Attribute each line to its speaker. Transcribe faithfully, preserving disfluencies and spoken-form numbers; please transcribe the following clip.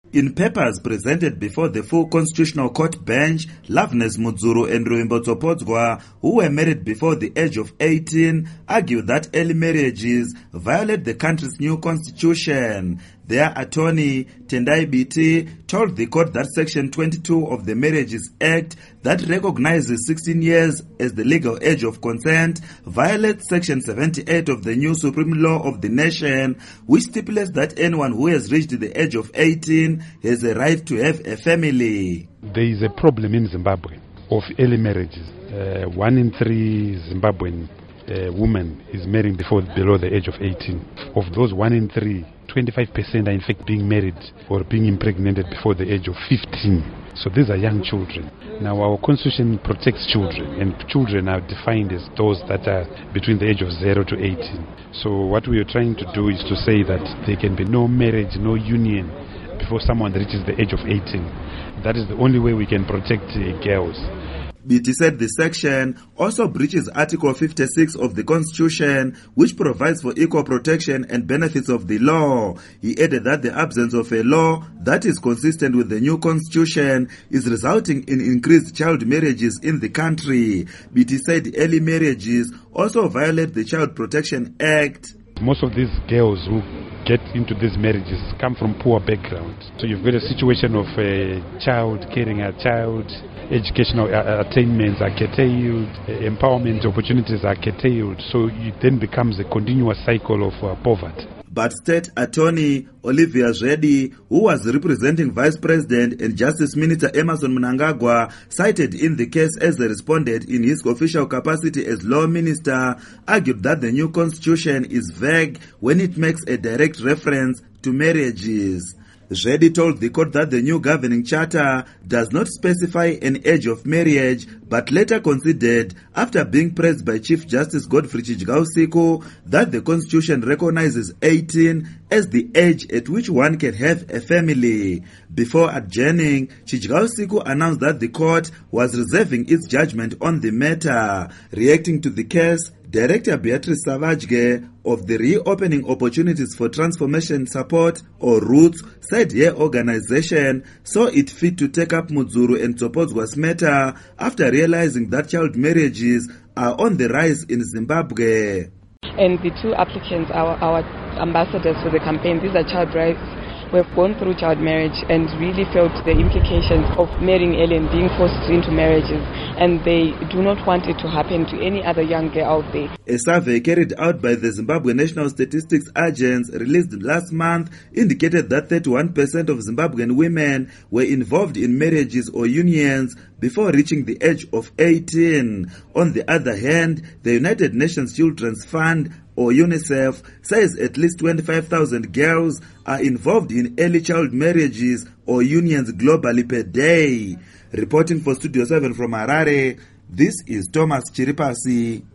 Speaker 1: In papers presented before the full Constitutional Court bench, Loveness Mudzuru and Ruimbo Tsopodzwa, who were married before the age of eighteen, argued that early marriages violate the country's new constitution. Their attorney, Tendai Biti, told the court that Section twenty-two of the Marriages Act, that recognizes sixteen years as the legal age of consent, violates Section seventy-eight of the new Supreme Law of the nation, which stipulates that anyone who has reached the age of eighteen has a right to have a family.
Speaker 2: There is a problem in Zimbabwe of early marriages. Uh, one in three Zimbabwean uh, women is marrying before below the age of eighteen. Of those one in three, twenty-five percent are in fact being married or being impregnated before the age of fifteen. So these are young children. Now our constitution protects children, and children are defined as those that are between the age of zero to eighteen. So what we are trying to do is to say that there can be no marriage, no union before someone reaches the age of eighteen. That is the only way we can protect uh, girls.
Speaker 1: Biti said the section also breaches Article fifty-six of the Constitution, which provides for equal protection and benefits of the law. He added that the absence of a law that is consistent with the new Constitution is resulting in increased child marriages in the country. Biti said early marriages also violate the Child Protection Act.
Speaker 2: Most of these girls who get into these marriages come from poor backgrounds. So you've got a situation of a child carrying a child, educational attainments are curtailed, empowerment opportunities are curtailed, so it then becomes a continuous cycle of uh, poverty.
Speaker 1: But State Attorney Olivia Zedi, who was representing Vice President and Justice Minister Emmerson Mnangagwa, cited in the case as a respondent in his official capacity as Law Minister, argued that the new constitution is vague when it makes a direct reference to marriages. Zedi told the court that the new governing charter does not specify an age of marriage, but later considered, after being pressed by Chief Justice Godfrey Chijgausiku, that the constitution recognizes eighteen as the age at which one can have a family. Before adjourning, Chijgausiku announced that the court was reserving its judgment on the matter. Reacting to the case, Director Beatrice Savajge of the Reopening Opportunities for Transformation Support, or Roots, said her organization saw it fit to take up Mudzuru and Tsopodzwa's matter after realizing that child marriages are on the rise in Zimbabwe.
Speaker 3: And the two applicants, our, our ambassadors for the campaign, these are child rights. We've gone through child marriage and really felt the implications of marrying early and being forced into marriages, and they do not want it to happen to any other young girl out there.
Speaker 1: A survey carried out by the Zimbabwe National Statistics Agency released last month indicated that thirty-one percent of Zimbabwean women were involved in marriages or unions before reaching the age of eighteen. On the other hand, the United Nations Children's Fund, or UNICEF, says at least twenty-five thousand girls are involved in early child marriages or unions globally per day. Reporting for Studio seven from Harare, this is Thomas Chiripasi.